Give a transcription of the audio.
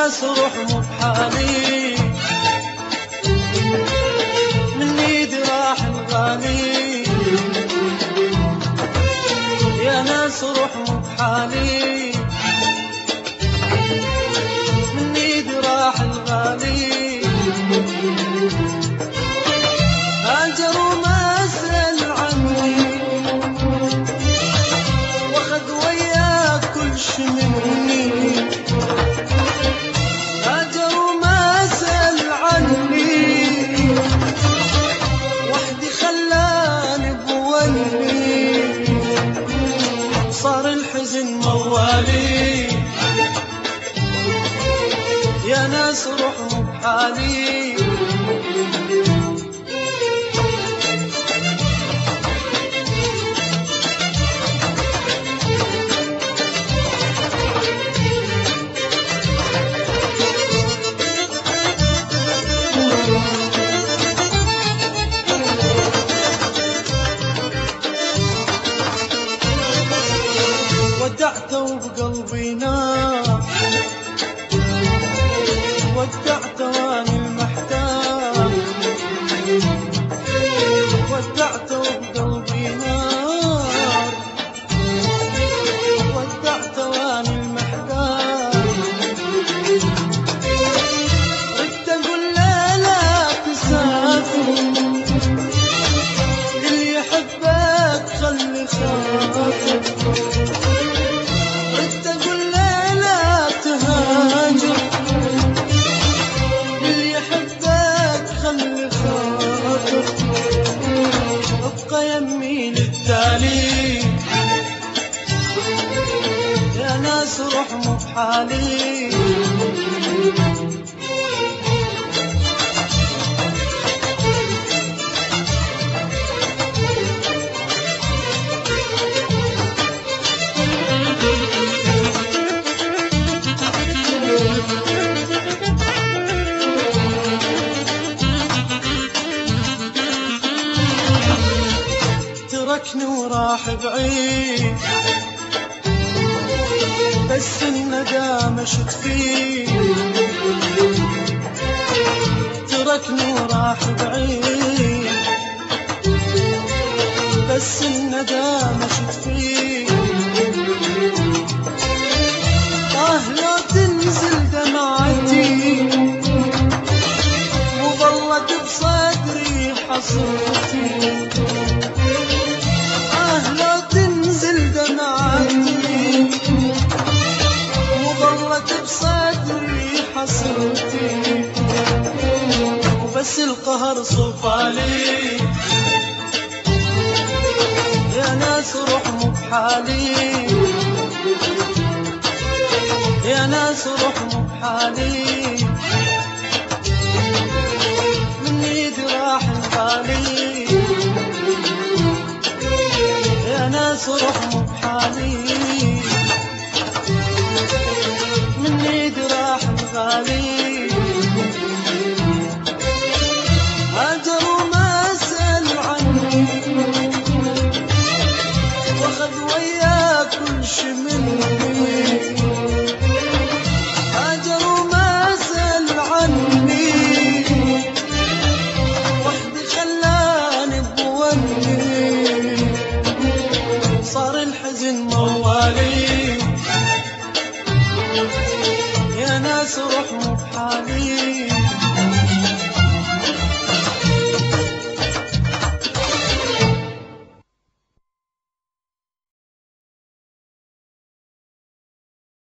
ناس روح مو بحالي، من ايدي راح الغالي. يا ناس روح مو بحالي، من ايدي راح الغالي. هاجر وما سأل عني، واخذ وياه كل شي مني. هاجر وما سأل عني، وحدي خلاني بولي. صار الحزن موالي، يا ناس روح مو بحالي. ودعته وبقلبي نار، ودعته واني المحتار. ودعته وبقلبي نار، ودعته واني المحتار. ردت اقول له لا تسافر، اللي يحبك خلي خاطر. ردت اقول له لا تهاجر، اللي يحبك خلي خاطر. ابقى يمي للتالي، يا ناس روح مو بحالي. تركني وراح بعيد، بس الندامة شت فيه. تركني وراح بعيد، بس الندامة شت فيه. لو تنزل دمعتي، وظلت بصدري حصرتي. لو تنزل دمعتي، وظلت بصدري حصرتي. وبس القهر صفالي، يا ناس روح مو بحالي. يا ناس روح مو بحالي.